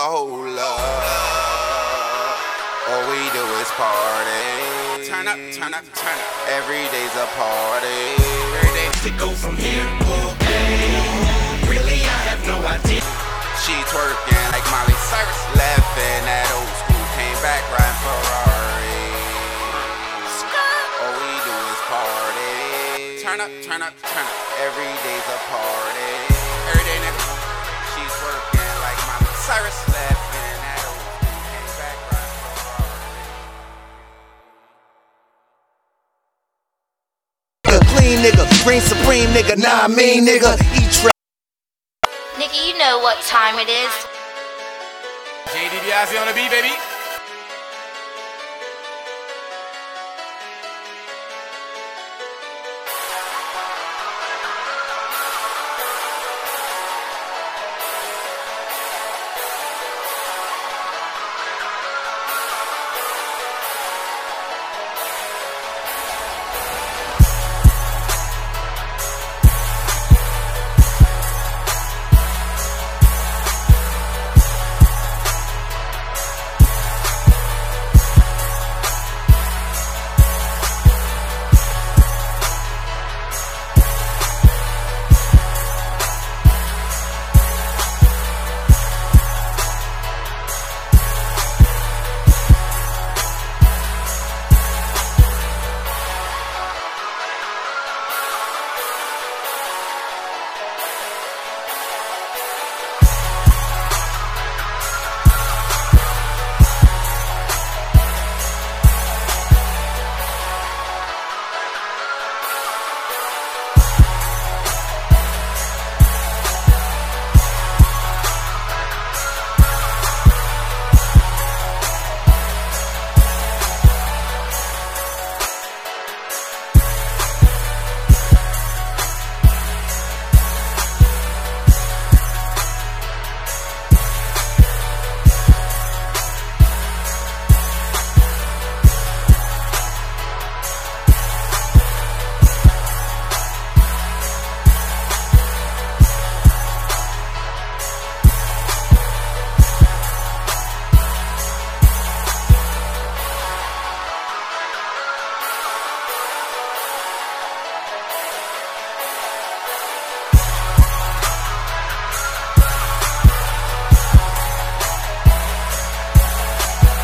hold up. All we do is party. Turn up, turn up, turn up. Every day's a party. Every day to go from here, okay. Really, I have no idea. She twerking like Miley Cyrus. Left in that old school, came back riding Ferrari. All we do is party. Turn up, turn up, turn up. Every day's a party. Every day, nigga. She's twerking like Miley Cyrus. Left in that old school, came back riding Ferrari. Clean nigga, reign supreme nigga, nah I mean nigga, eat trash. Nigga, you know what time it is. JDDIZ on the beat, baby.